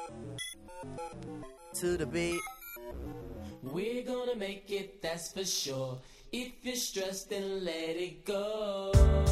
to the beat. We're gonna make it, that's for sure. If you're stressed, then let it go.